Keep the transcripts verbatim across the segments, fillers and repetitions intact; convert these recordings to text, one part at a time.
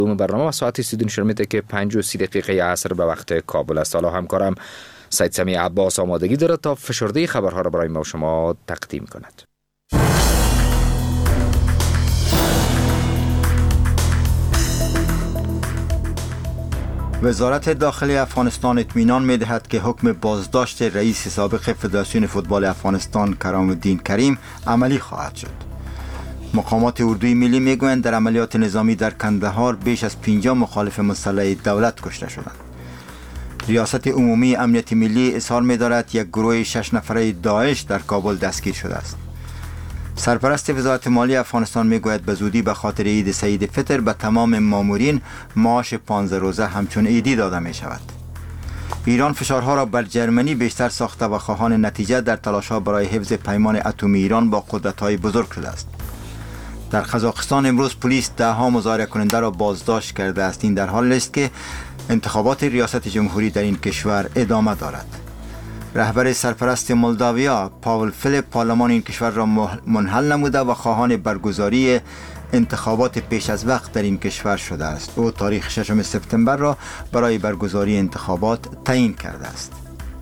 دوم برنامه و ساعت سی و دو نشرمیده که پنج و سی دقیقه عصر به وقت کابل است. حالا همکارم سید سمیع عباس آمادگی دارد تا فشرده خبرها را برای ما و شما تقدیم کند. وزارت داخلی افغانستان اطمینان می‌دهد که حکم بازداشت رئیس سابق فدراسیون فوتبال افغانستان کرام الدین کریم عملی خواهد شد. مقامات اردوی ملی میگویند در عملیات نظامی در کندهار بیش از پنجاه مخالف مسلح دولت کشته شدند. ریاست عمومی امنیت ملی اظهار می‌دارد یک گروه شش نفره داعش در کابل دستگیر شده است. سرپرست وزارت مالی افغانستان میگوید به زودی به خاطر عید سعید فطر به تمام مامورین معاش پانزده روزه همچون عیدی داده می شود. ایران فشارها را بر جرمنی بیشتر ساخته و خواهان نتیجه در تلاش‌ها برای حفظ پیمان اتمی ایران با قدرت‌های بزرگ شده است. در قزاقستان امروز پلیس ده ها مظاهره کننده را بازداشت کرده است. این در حالی است که انتخابات ریاست جمهوری در این کشور ادامه دارد. رهبر سرپرست مولداویا پاول فیلیپ پارلمان این کشور را منحل نموده و خواهان برگزاری انتخابات پیش از وقت در این کشور شده است. او تاریخ ششم سپتامبر را برای برگزاری انتخابات تعیین کرده است.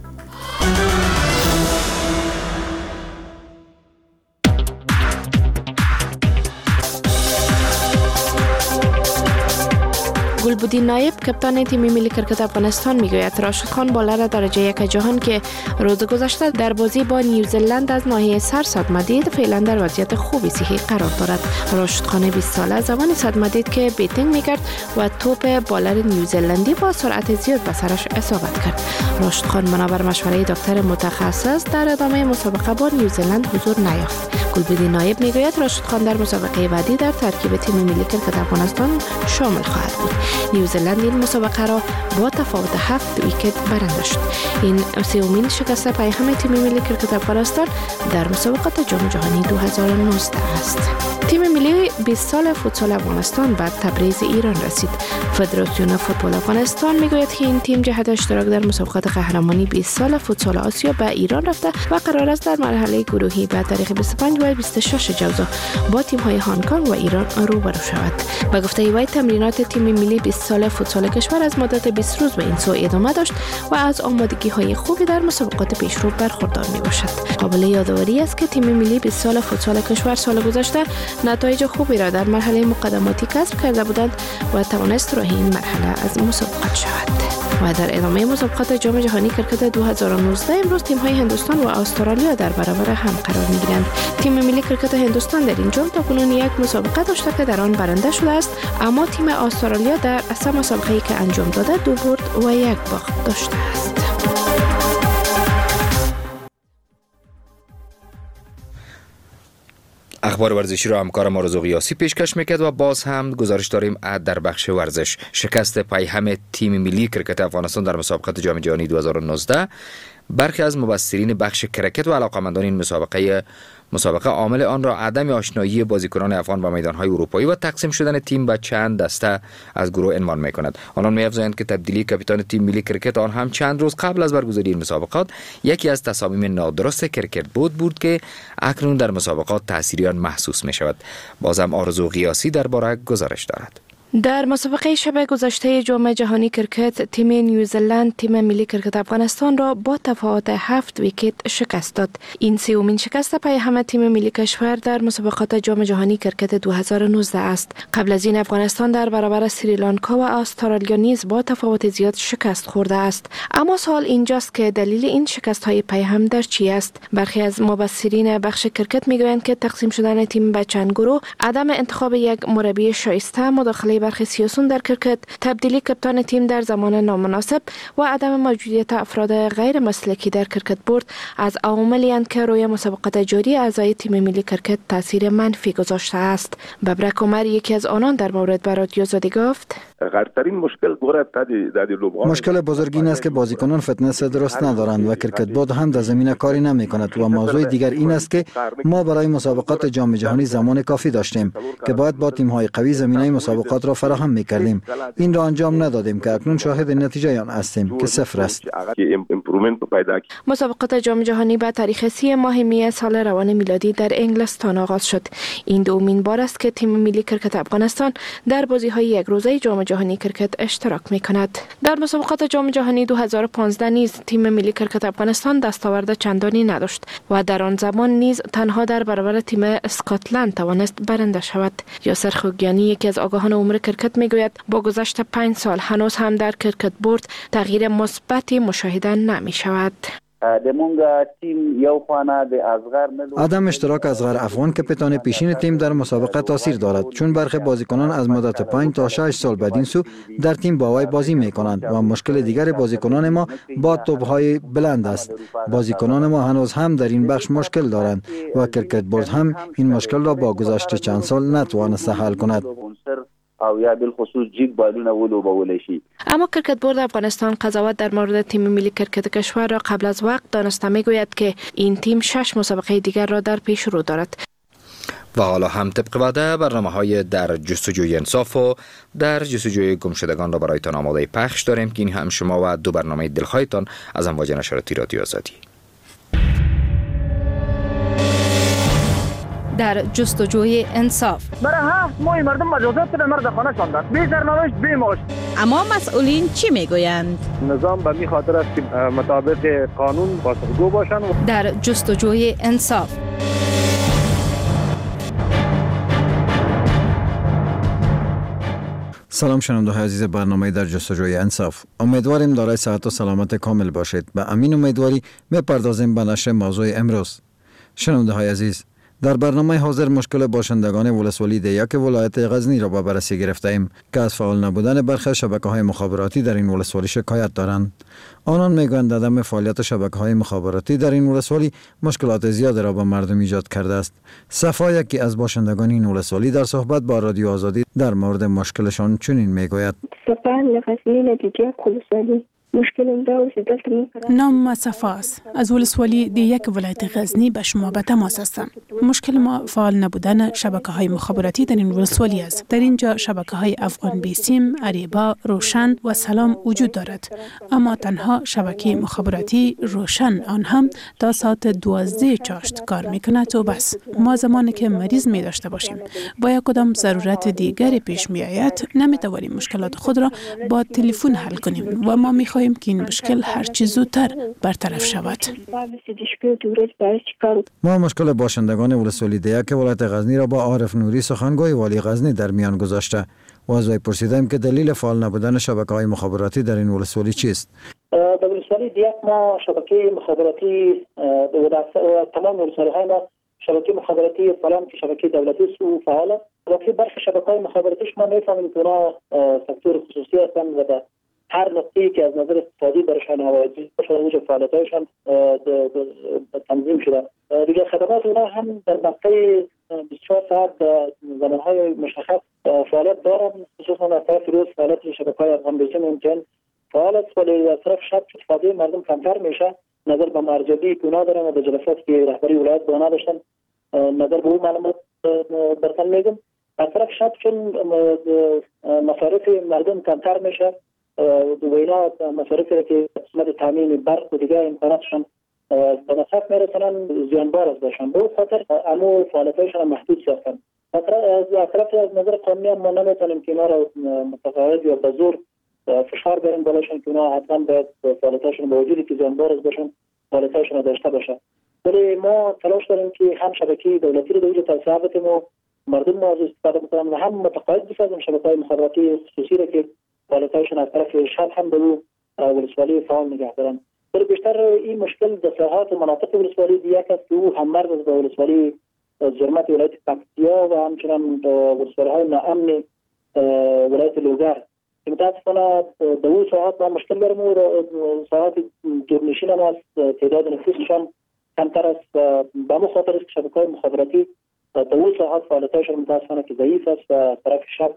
گلبدین نایب کپتان تیم ملی کرکت افغانستان میگوید راشد خان بالر درجه یک جهان که روز گذشته در بازی با نیوزلند از ناحیه سر صدمه دید فعلا در وضعیت خوبی صحی قرار دارد. راشد خان بیست ساله زمانی صدمه دید که بیتینگ میکرد و توپ بالر نیوزلندی با سرعت زیاد به سرش اصابت کرد. راشد خان بنابر مشوره دکتر متخصص در ادامه مسابقه با نیوزلند حضور نیافت. گلبدین نایب میگوید راشد خان در مسابقه بعدی در ترکیب تیم ملی کرکت افغانستان شامل خواهد بود. نیوزلند این مسابقه را با تفاوت هفت ویکت برنده شد. این سومین شکست پیهم تیم ملی کرکت افغانستان در مسابقات جام جهانی دو هزار و نوزده است. تیم ملی بیست سال فوتسال افغانستان به تبریز ایران رسید. فدراسیون فوتبال افغانستان میگوید که این تیم جهت اشتراک در مسابقات قهرمانی بیست سال فوتسال آسیا به ایران رفته و قرار است در مرحله گروهی به تاریخ بیست و پنج و بیست و شش جوزا با تیم‌های هنگ کنگ و ایران روبرو شود. به گفته وی تمرینات تیم ملی بیست سال فوتسال کشور از مدت بیست روز به این سو ادامه داشت و از آمادگی‌های خوبی در مسابقات پیشرو برخوردار میباشد. قابل یادآوری است که تیم ملی بیست سال فوتسال کشور سال گذشته نتایج خوبی را در مرحله مقدماتی کسب کرده بودند و توانست راه این مرحله از مسابقات شود. و در ادامه مسابقات جام جهانی کرکت دو هزار و نوزده امروز تیم‌های هندوستان و استرالیا در برابر هم قرار می‌گیرند. تیم ملی کرکت هندوستان در این جام تاکنون یک مسابقه داشته که در آن برنده شده است، اما تیم استرالیا در سه مسابقه‌ای که انجام داده دو برد و یک باخت داشته است. اخبار ورزشی را همکار ما رضا قیاسی پیشکش میکرد و باز هم گزارش داریم در بخش ورزش. شکست پیهم تیم ملی کرکت افغانستان در مسابقات جام جهانی دو هزار و نوزده. برخی از مبصرین بخش کرکت و علاقمندان این مسابقه مسابقه عامل آن را عدم آشنایی بازیکنان افغان با میدانهای اروپایی و تقسیم شدن تیم به چند دسته از گروه عنوان می‌کند. آنان می‌افزایند که تبدیلی کاپیتان تیم ملی کرکت آن هم چند روز قبل از برگزاری این مسابقات یکی از تصامیم نادرست کرکت بود بود که اکنون در مسابقات تأثیری آن محسوس می‌شود. بازم آرزو قیاسی درباره گزارش دارد. در مسابقه شب گذشته جام جهانی کرکت تیم نیوزلند تیم ملی کرکت افغانستان را با تفاوت هفت ویکت شکست داد. این سومین شکست پیهم تیم ملی کشور در مسابقات جام جهانی کرکت دو هزار و نوزده است. قبل از این افغانستان در برابر سریلانکا و استرالیا نیز با تفاوت زیاد شکست خورده است. اما سوال اینجاست که دلیل این شکست های پیهم در چی است؟ برخی از مبصرین بخش کرکت میگویند که تقسیم شدن تیم به چند گروه، عدم انتخاب یک مربی شایسته، مداخله برخی سیاسیون در کرکت، تبدیلی کپتان تیم در زمان نامناسب و عدم موجودیت افراد غیر مسلکی در کرکت بورد از عواملی اند که روی مسابقات جاری اعضای تیم ملی کرکت تاثیر منفی گذاشته است. ببرک عمر یکی از آنان در مورد به رادیو زاده گفت: غرترین مشکل گوره تادی دادی لوبغان مشکل بزرگ این است که بازیکنان فتنس درست ندارند و کرکت بورد هم در زمین کاری نمی کند و موضوع دیگر این است که ما برای مسابقات جام جهانی زمان کافی داشتیم که باید با تیم های قوی زمینه مسابقات را فراهم می کردیم. این را انجام ندادیم که اکنون شاهد نتیجه آن هستیم که صفر است. مسابقات جام جهانی به تاریخ سی ماه می سال روان میلادی در انگلستان آغاز شد. این دومین بار است که تیم ملی کرکت افغانستان در بازی‌های یک روزه جام جهانی کرکت اشتراک می‌کند. در مسابقات جام جهانی دو هزار و پانزده نیز تیم ملی کرکت افغانستان دستاورد چندانی نداشت و در آن زمان نیز تنها در برابر تیم اسکاتلند توانست برنده شود. یاسر خوگیانی یکی از آگاهان امور کرکت میگوید با گذشت پنج سال هنوز هم در کرکت بورد تغییر مثبتی مشاهده نمی‌شود. عدم اشتراک اصغر افغان کاپیتان پیشین تیم در مسابقه تاثیر دارد، چون برخی بازیکنان از مدت پنج تا شش سال بعد این سو در تیم با وی بازی می کنند و مشکل دیگر بازیکنان ما با توپ‌های بلند است. بازیکنان ما هنوز هم در این بخش مشکل دارند و کرکت بورد هم این مشکل را با گذشت چند سال نتوانسته حل کند. او یا بالخصوص جیگ بالونه ولوبول شي. اما کرکت بورد افغانستان قضاوت در مورد تیم ملی کرکت کشور را قبل از وقت دانسته میگوید که این تیم شش مسابقه دیگر را در پیش رو دارد. و حالا هم طبق وعده برنامه های در جستجوی انصاف و در جستجوی گمشدگان را برایتان آماده پخش داریم که این هم شما و دو برنامه دلخواهتان از امواج نشراتی رادیو آزادی. در جستجوی انصاف. برای هفت ماه مردم مجازات به مرد خانه شاندن. بی سرنوشت بی معاش. اما مسئولین چی میگویند؟ نظام به می خاطر است که مطابق قانون پاسخگو باشند. در جستجوی انصاف. سلام شنونده های عزیز برنامه در جستجوی انصاف. امیدواریم دارای صحت و سلامت کامل باشید. به امین امیدواری میپردازیم به نشر موضوع امروز. شنونده های عزیز، در برنامه حاضر مشکل باشندگان ولسوالی دیک ولایت غزنی را به بررسی گرفته ایم که از فعال نبودن برخی شبکه‌های مخابراتی در این ولسوالی شکایت دارند. آنان میگویند عدم فعالیت شبکه‌های مخابراتی در این ولسوالی مشکلات زیادی را به مردم ایجاد کرده است. صفا یکی از باشندگان این ولسوالی در صحبت با رادیو آزادی در مورد مشکلشان چنین میگوید: صفا غزنی نتیجه ولسوالی مشکل نام صفا است. از ولسوالی دی یک ولایت غزنی به شما به تماس هستم. مشکل ما فعال نبودن شبکه های مخابراتی در این ولسوالی است. در اینجا شبکه های افغان بیسیم، اریبا، روشن و سلام وجود دارد. اما تنها شبکه مخابراتی روشن آن هم تا ساعت دوازده چاشت کار میکند و بس. ما زمانی که مریض می داشته باشیم با یک کدام ضرورت دیگری پیش می آید نمیتوانیم مشکلات خود را با تلفن حل کنیم و ما می خواهیم که این مشکل هر چه زودتر برطرف شود. ما مشکل باشندگان ولسوالی دیک ولایت غزنی را با عارف نوری سخنگوی والی غزنی در میان گذاشته و از وی پرسیدیم که دلیل فعال نبودن شبکه‌های مخابراتی در این ولسوالی چیست؟ در ولسوالی دیک ما شبکه مخابراتی در تمام ولسوالی‌های ما شبکه مخابراتی فعال که شبکه دولتی و فعال است. وقتی برخی شبکه‌های مخابراتیش ما می‌فهمیم که اونا سکتور خصوصی هستند و هر نقطه‌ای که از نظر اقتصادی برشان حوادث باشه فعالیت‌هایشان تنظیم شده. دیگر خدمات اونا هم در مقطع بیست و چهار ساعت زمان‌های مشخص فعالیت دارند، خصوصا در طرف روز فعالیت شبکه‌های افغان بیسیم ممکن فعال است، ولی در طرف شب استفاده مردم کمتر میشه. نظر به مرجعی که اونا دارن و به جلساتی که رهبری ولایت با اونا داشتن نظر به اون معلومات برتن میگم. در طرف شب چون مصارف مردم کمتر میشه و اینا مصارفی که قسمت تامین برق و دیگر امکاناتشان به مصرف میرسنن زیانبار است باشن، به خاطر امو فعالیتایشان محدود هستند. از طرف از نظر قانونی هم ما نمیتونیم که اینا را متقاعد یا به زور فشار بریم بالاشون که اونا حتما باید فعالیتایشان با وجودی که زیانبار است باشن فعالیتایشان را داشته باشه. ولی ما تلاش داریم که هم شبکه دولتی رو به وجود توسعه بدیم و مردم ما از استفاده بکنن و هم متقاعد بسازیم شبکه‌های مخابراتی خصوصی را که فعالیتایشان از طرف شب هم به ولسوالی فعال نگه دارن. ولی بیشتر این مشکل در ساحات و مناطق ولسوالی دیگه است که او هم مرز به ولسوالی زرمت ولایت پکتیا و همچنان ولسوالی‌های ناامن ولایت لوگر که متاسفانه در اون ساحات ما مشکل داریم و ساحات دورنشین هم است، تعداد نفوسشان کمتر است. به همون خاطر است که شبکه‌های مخابراتی در اون ساحات فعالیتایشان متاسفانه که ضعیف است و از طرف شب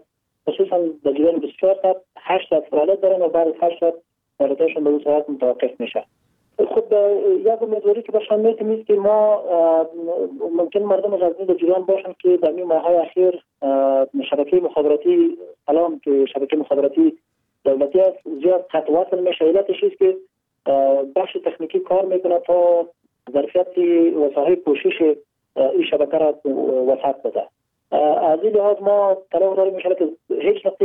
خصوصا در جریان بیست و چهار ساعت هشت ساعت فعالیت دارن و بعد از هشت ساعت فعالیتشون به اون ساعت متوقف میشه. خب یک امیدواری که باشن میتونید که ما ممکن مردم از در جریان باشن که در این ماه‌های اخیر شبکه مخابراتی سلام که شبکه مخابراتی دولتی است زیاد قطع وصل میشه. علتش است که بخش تکنیکی کار میکنه تا ظرفیت وسایل پوشش این شبکه را وسعت بده. از این لحاظ ما طلب داریم میشه که هیچ نقطه